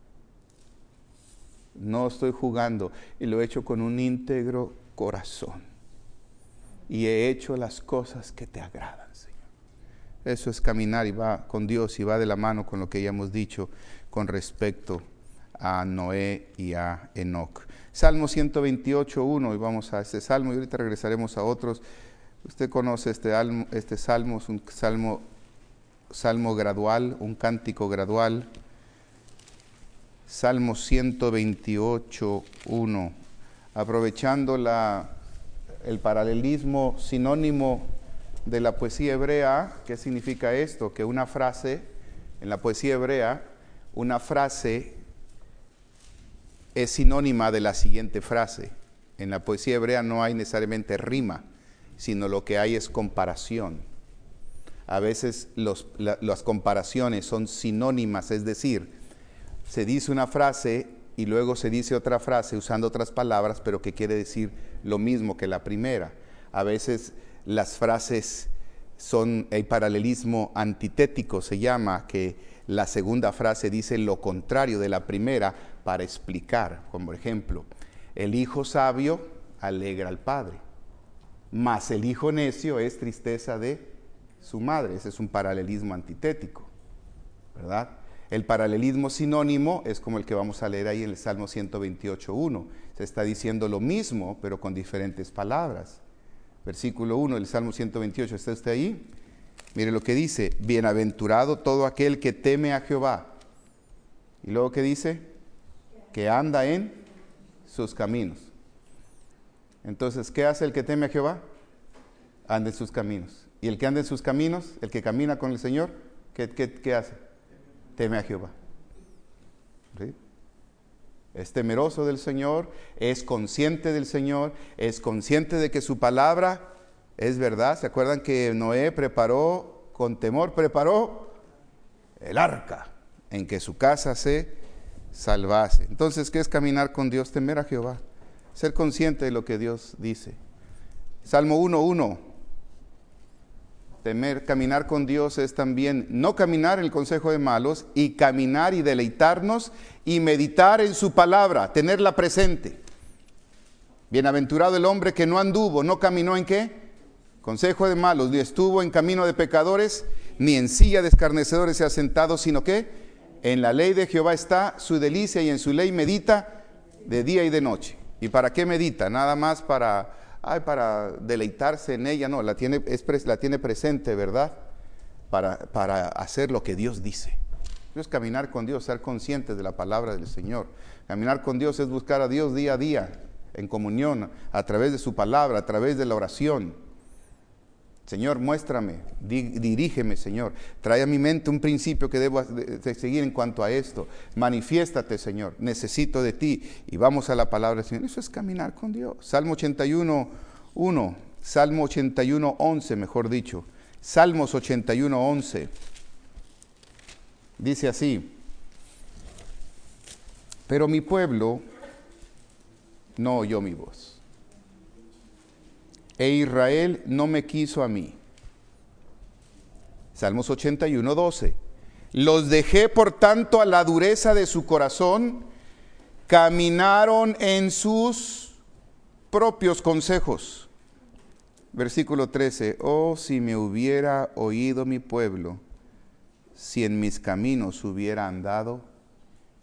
No estoy jugando y lo he hecho con un íntegro corazón. Y he hecho las cosas que te agradan, Señor. Eso es caminar y va con Dios y va de la mano con lo que ya hemos dicho con respecto a Noé y a Enoc. Salmo ciento veintiocho, uno, y vamos a este salmo y ahorita regresaremos a otros. Usted conoce este, almo, este salmo, es un salmo, salmo gradual, un cántico gradual. Salmo ciento veintiocho, uno, aprovechando la, el paralelismo sinónimo de la poesía hebrea. ¿Qué significa esto? Que una frase, en la poesía hebrea, una frase es sinónima de la siguiente frase. En la poesía hebrea no hay necesariamente rima, sino lo que hay es comparación. A veces los, la, las comparaciones son sinónimas, es decir, se dice una frase y luego se dice otra frase usando otras palabras, pero que quiere decir lo mismo que la primera. A veces las frases son, el paralelismo antitético se llama, que la segunda frase dice lo contrario de la primera para explicar. Como por ejemplo, el hijo sabio alegra al padre, mas el hijo necio es tristeza de su madre. Ese es un paralelismo antitético, ¿verdad? El paralelismo sinónimo es como el que vamos a leer ahí en el Salmo ciento veintiocho, uno. Se está diciendo lo mismo, pero con diferentes palabras. Versículo uno del Salmo ciento veintiocho, ¿está usted ahí? Mire lo que dice, bienaventurado todo aquel que teme a Jehová. Y luego, ¿qué dice? Que anda en sus caminos. Entonces, ¿qué hace el que teme a Jehová? Anda en sus caminos. Y el que anda en sus caminos, el que camina con el Señor, ¿qué, qué, qué hace? Teme a Jehová. ¿Sí? Es temeroso del Señor, es consciente del Señor, es consciente de que su palabra es verdad. ¿Se acuerdan que Noé preparó, con temor preparó el arca en que su casa se salvase? Entonces, ¿qué es caminar con Dios? Temer a Jehová, ser consciente de lo que Dios dice. Salmo uno, uno. Temer, caminar con Dios es también no caminar en el consejo de malos y caminar y deleitarnos y meditar en su palabra, tenerla presente. Bienaventurado el hombre que no anduvo, no caminó en ¿qué? Consejo de malos, ni estuvo en camino de pecadores, ni en silla de escarnecedores se ha sentado, sino que en la ley de Jehová está su delicia y en su ley medita de día y de noche. ¿Y para qué medita? Nada más para... Ay, para deleitarse en ella, no, la tiene, es, la tiene presente, ¿verdad? Para, para hacer lo que Dios dice. Es caminar con Dios, ser conscientes de la palabra del Señor. Caminar con Dios es buscar a Dios día a día, en comunión, a través de su palabra, a través de la oración. Señor, muéstrame, di, dirígeme, Señor. Trae a mi mente un principio que debo de, de seguir en cuanto a esto. Manifiéstate, Señor. Necesito de ti. Y vamos a la palabra del Señor. Eso es caminar con Dios. Salmo ochenta y uno, uno. Salmo ochenta y uno, once, mejor dicho. Salmos ochenta y uno, once. Dice así. Pero mi pueblo no oyó mi voz. E Israel no me quiso a mí. Salmos ochenta y uno, doce. Los dejé por tanto a la dureza de su corazón, caminaron en sus propios consejos. Versículo trece. Oh, si me hubiera oído mi pueblo, si en mis caminos hubiera andado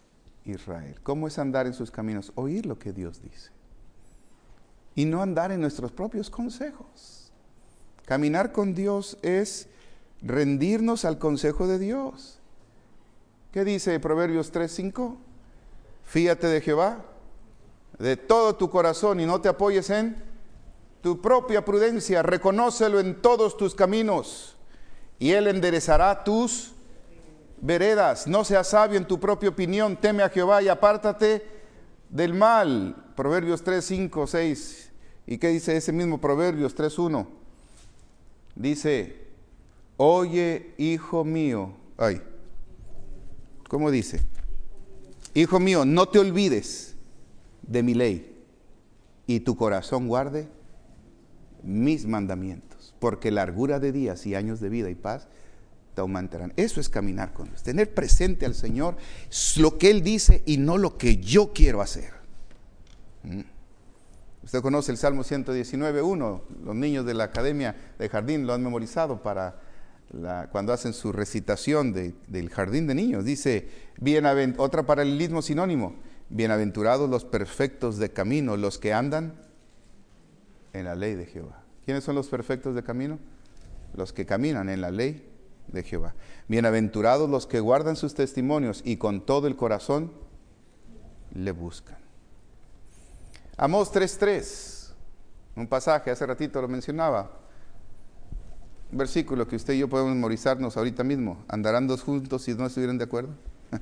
Israel. ¿Cómo es andar en sus caminos? Oír lo que Dios dice. Y no andar en nuestros propios consejos. Caminar con Dios es rendirnos al consejo de Dios. ¿Qué dice Proverbios tres cinco? Fíate de Jehová de todo tu corazón y no te apoyes en tu propia prudencia. Reconócelo en todos tus caminos y Él enderezará tus veredas. No seas sabio en tu propia opinión. Teme a Jehová y apártate del mal. Proverbios tres cinco, seis. ¿Y qué dice ese mismo Proverbios tres uno? Dice, oye, hijo mío. Ay, ¿cómo dice? Hijo mío, no te olvides de mi ley y tu corazón guarde mis mandamientos, porque largura de días y años de vida y paz te aumentarán. Eso es caminar con Dios, tener presente al Señor lo que Él dice y no lo que yo quiero hacer. ¿Mm? Usted conoce el Salmo ciento diecinueve, uno. Los niños de la academia de jardín lo han memorizado para la, cuando hacen su recitación de, del jardín de niños. Dice, bienavent- otra paralelismo sinónimo, bienaventurados los perfectos de camino, los que andan en la ley de Jehová. ¿Quiénes son los perfectos de camino? Los que caminan en la ley de Jehová. Bienaventurados los que guardan sus testimonios y con todo el corazón le buscan. Amós tres tres, un pasaje, hace ratito lo mencionaba, un versículo que usted y yo podemos memorizarnos ahorita mismo. ¿Andarán dos juntos si no estuvieran de acuerdo?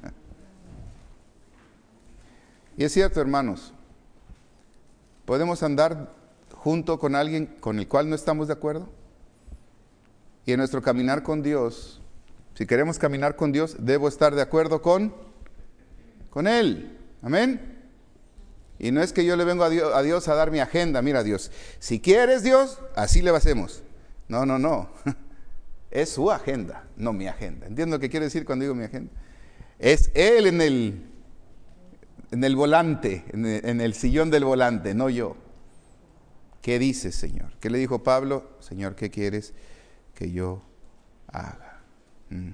Y es cierto, hermanos, podemos andar junto con alguien con el cual no estamos de acuerdo. Y en nuestro caminar con Dios, si queremos caminar con Dios, debo estar de acuerdo con, con Él. Amén. Y no es que yo le vengo a Dios, a Dios a dar mi agenda. Mira, Dios, si quieres, Dios, así le hacemos. No, no, no. Es su agenda, no mi agenda. ¿Entiendes lo que quiere decir cuando digo mi agenda? Es Él en el, en el volante, en el, en el sillón del volante, no yo. ¿Qué dices, Señor? ¿Qué le dijo Pablo? Señor, ¿qué quieres que yo haga? Mm.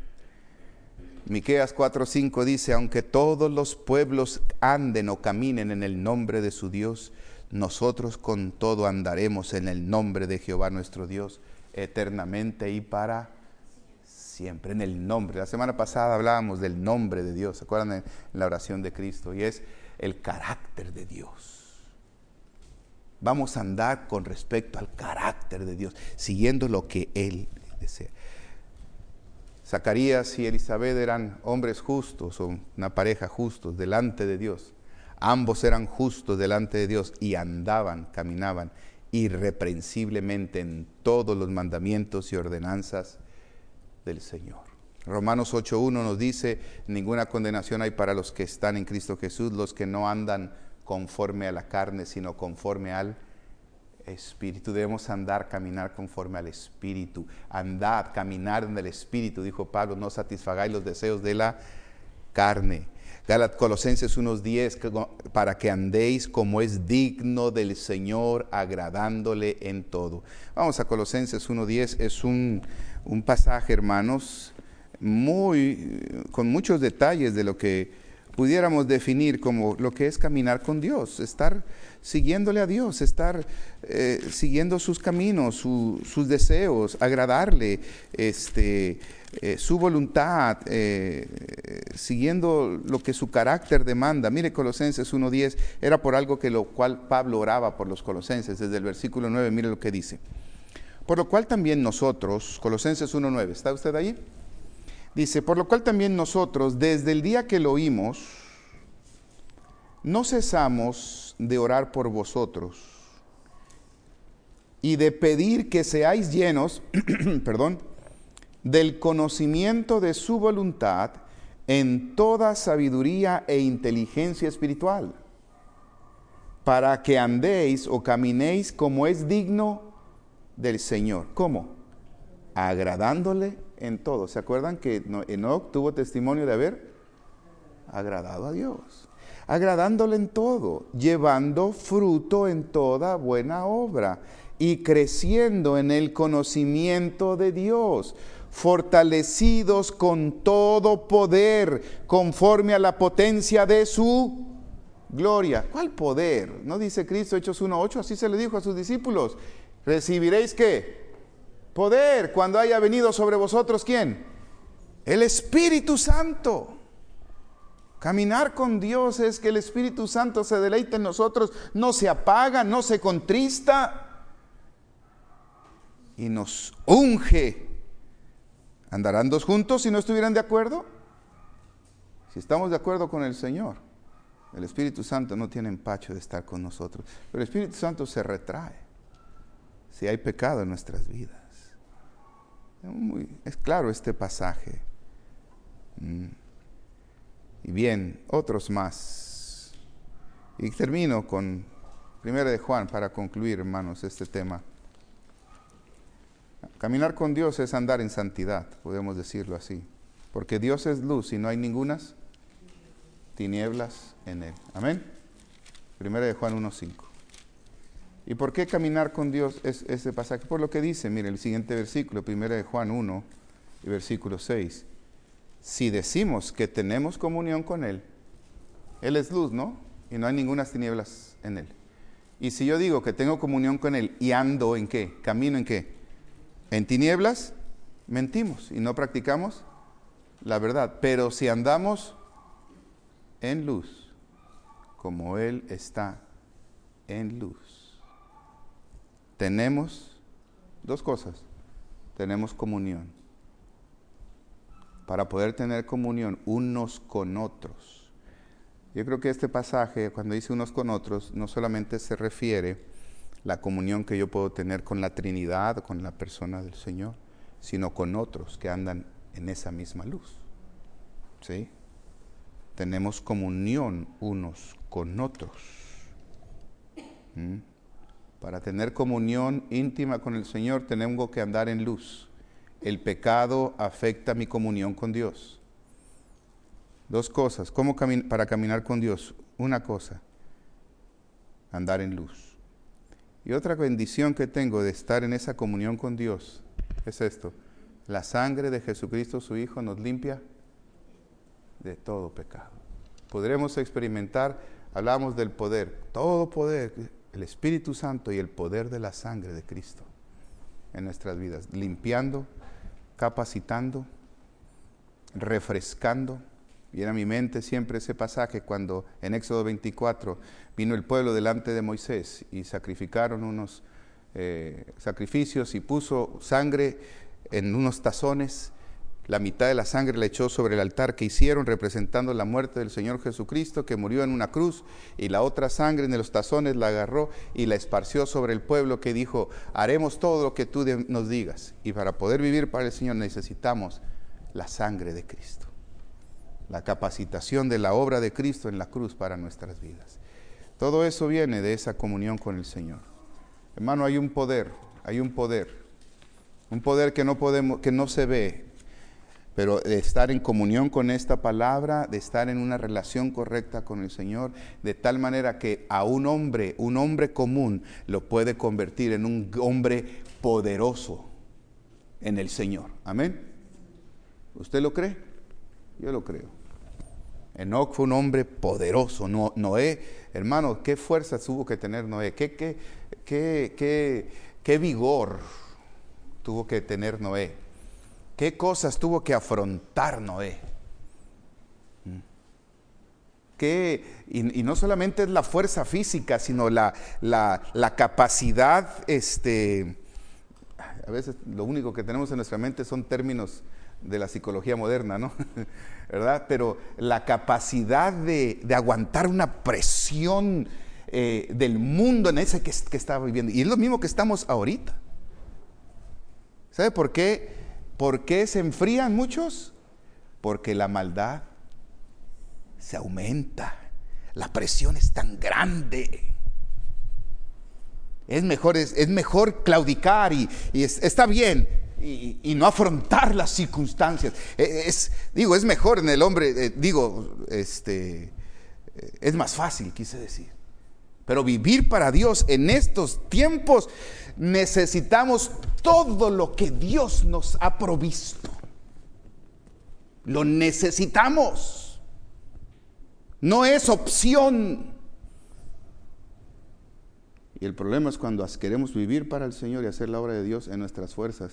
Miqueas cuatro cinco dice, aunque todos los pueblos anden o caminen en el nombre de su Dios, nosotros con todo andaremos en el nombre de Jehová nuestro Dios, eternamente y para siempre. En el nombre. La semana pasada hablábamos del nombre de Dios, ¿se acuerdan en la oración de Cristo? Y es el carácter de Dios. Vamos a andar con respecto al carácter de Dios, siguiendo lo que Él desea. Zacarías y Elizabeth eran hombres justos, o una pareja justos delante de Dios. Ambos eran justos delante de Dios y andaban, caminaban irreprensiblemente en todos los mandamientos y ordenanzas del Señor. Romanos ocho uno nos dice, ninguna condenación hay para los que están en Cristo Jesús, los que no andan conforme a la carne, sino conforme al Espíritu. Debemos andar, caminar conforme al Espíritu. Andad, caminar en el Espíritu, dijo Pablo, no satisfagáis los deseos de la carne. Gálatas, Colosenses uno diez, para que andéis como es digno del Señor, agradándole en todo. Vamos a Colosenses uno diez, es un, un pasaje, hermanos, muy, con muchos detalles de lo que pudiéramos definir como lo que es caminar con Dios, estar siguiéndole a Dios, estar eh, siguiendo sus caminos, su, sus deseos, agradarle, este, eh, su voluntad, eh, siguiendo lo que su carácter demanda. Mire, Colosenses uno diez, era por algo que lo cual Pablo oraba por los colosenses, desde el versículo nueve, mire lo que dice. Por lo cual también nosotros, Colosenses uno nueve, ¿está usted ahí? Dice, por lo cual también nosotros, desde el día que lo oímos, no cesamos de orar por vosotros y de pedir que seáis llenos, perdón, del conocimiento de su voluntad en toda sabiduría e inteligencia espiritual, para que andéis o caminéis como es digno del Señor. ¿Cómo? Agradándole en todo. ¿Se acuerdan que Enoc tuvo testimonio de haber agradado a Dios? Agradándole en todo, llevando fruto en toda buena obra y creciendo en el conocimiento de Dios, fortalecidos con todo poder, conforme a la potencia de su gloria. ¿Cuál poder? ¿No dice Cristo, Hechos uno ocho? Así se le dijo a sus discípulos. ¿Recibiréis qué? Poder, cuando haya venido sobre vosotros, ¿quién? El Espíritu Santo. Caminar con Dios es que el Espíritu Santo se deleite en nosotros, no se apaga, no se contrista y nos unge. ¿Andarán dos juntos si no estuvieran de acuerdo? Si estamos de acuerdo con el Señor, el Espíritu Santo no tiene empacho de estar con nosotros, pero el Espíritu Santo se retrae si hay pecado en nuestras vidas. Muy, es claro este pasaje. Mm. Y bien, otros más. Y termino con Primera de Juan para concluir, hermanos, este tema. Caminar con Dios es andar en santidad, podemos decirlo así. Porque Dios es luz y no hay ningunas tinieblas en Él. Amén. Primera de Juan uno cinco. ¿Y por qué caminar con Dios es ese pasaje? Por lo que dice, mire el siguiente versículo, Primera de Juan uno y versículo seis. Si decimos que tenemos comunión con Él, Él es luz, ¿no? Y no hay ninguna tinieblas en Él. Y si yo digo que tengo comunión con Él y ando ¿en qué? ¿Camino en qué? En tinieblas, mentimos y no practicamos la verdad. Pero si andamos en luz, como Él está en luz, tenemos dos cosas. Tenemos comunión. Para poder tener comunión unos con otros. Yo creo que este pasaje, cuando dice unos con otros, no solamente se refiere a la comunión que yo puedo tener con la Trinidad, con la persona del Señor, sino con otros que andan en esa misma luz. ¿Sí? Tenemos comunión unos con otros. ¿Mm? Para tener comunión íntima con el Señor, tenemos que andar en luz. El pecado afecta mi comunión con Dios. Dos cosas. ¿Cómo cami- para caminar con Dios? Una cosa, andar en luz. Y otra bendición que tengo de estar en esa comunión con Dios es esto. La sangre de Jesucristo, su Hijo, nos limpia de todo pecado. Podremos experimentar, hablamos del poder, todo poder, el Espíritu Santo y el poder de la sangre de Cristo en nuestras vidas, limpiando, capacitando, refrescando. Viene a mi mente siempre ese pasaje cuando en Éxodo veinticuatro vino el pueblo delante de Moisés y sacrificaron unos eh, sacrificios y puso sangre en unos tazones. La mitad de la sangre la echó sobre el altar que hicieron representando la muerte del Señor Jesucristo que murió en una cruz, y la otra sangre en los tazones la agarró y la esparció sobre el pueblo, que dijo: haremos todo lo que tú nos digas. Y para poder vivir para el Señor necesitamos la sangre de Cristo, la capacitación de la obra de Cristo en la cruz para nuestras vidas. Todo eso viene de esa comunión con el Señor. Hermano, hay un poder, hay un poder, un poder que no podemos, que no se ve, pero de estar en comunión con esta palabra, de estar en una relación correcta con el Señor, de tal manera que a un hombre, un hombre común, lo puede convertir en un hombre poderoso en el Señor. Amén. ¿Usted lo cree? Yo lo creo. Enoc fue un hombre poderoso. No, Noé, hermano, qué fuerza tuvo que tener Noé, qué, qué, qué, qué, qué vigor tuvo que tener Noé. ¿Qué cosas tuvo que afrontar Noé? ¿Qué? Y, y no solamente es la fuerza física, sino la, la, la capacidad, este, a veces lo único que tenemos en nuestra mente son términos de la psicología moderna, ¿no? ¿Verdad? Pero la capacidad de, de aguantar una presión eh, del mundo en ese que, que estaba viviendo. Y es lo mismo que estamos ahorita. ¿Sabe por qué? ¿Por qué se enfrían muchos? Porque la maldad se aumenta. La presión es tan grande. Es mejor, es, es mejor claudicar y, y es, está bien y, y no afrontar las circunstancias. Es, digo, es mejor en el hombre, eh, digo, este, es más fácil, quise decir. Pero vivir para Dios en estos tiempos necesitamos todo lo que Dios nos ha provisto. Lo necesitamos. No es opción. Y el problema es cuando queremos vivir para el Señor y hacer la obra de Dios en nuestras fuerzas.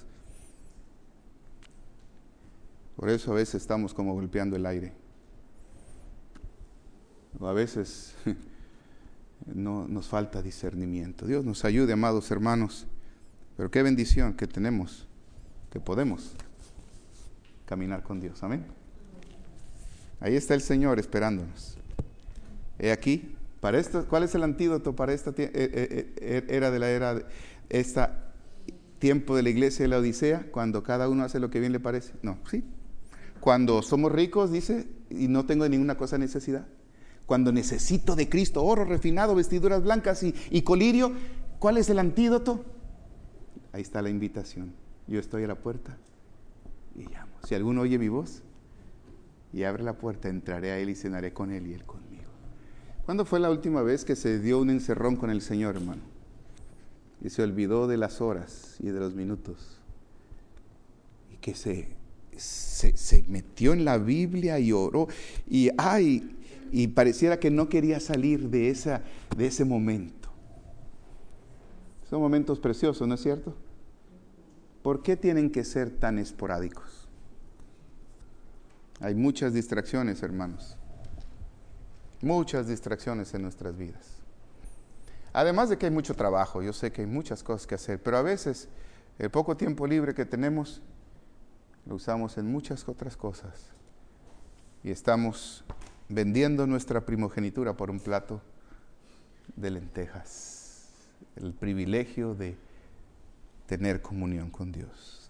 Por eso a veces estamos como golpeando el aire. O a veces no, nos falta discernimiento. Dios nos ayude, amados hermanos. Pero qué bendición que tenemos, que podemos caminar con Dios. Amén. Ahí está el Señor esperándonos. He aquí, para esto, ¿cuál es el antídoto para esta era de la era, de, este tiempo de la iglesia de la Odisea? Cuando cada uno hace lo que bien le parece. No, sí. Cuando somos ricos, dice, y no tengo de ninguna cosa necesidad. Cuando necesito de Cristo oro refinado, vestiduras blancas y, y colirio, ¿cuál es el antídoto? Ahí está la invitación. Yo estoy a la puerta y llamo. Si alguno oye mi voz y abre la puerta, entraré a él y cenaré con él y él conmigo. ¿Cuándo fue la última vez que se dio un encerrón con el Señor, hermano? Y se olvidó de las horas y de los minutos. Y que se, se, se metió en la Biblia y oró. Y ay, y pareciera que no quería salir de, esa, de ese momento. Son momentos preciosos, ¿no es cierto? ¿Por qué tienen que ser tan esporádicos? Hay muchas distracciones, hermanos. Muchas distracciones en nuestras vidas. Además de que hay mucho trabajo, yo sé que hay muchas cosas que hacer, pero a veces el poco tiempo libre que tenemos lo usamos en muchas otras cosas. Y estamos vendiendo nuestra primogenitura por un plato de lentejas. El privilegio de tener comunión con Dios.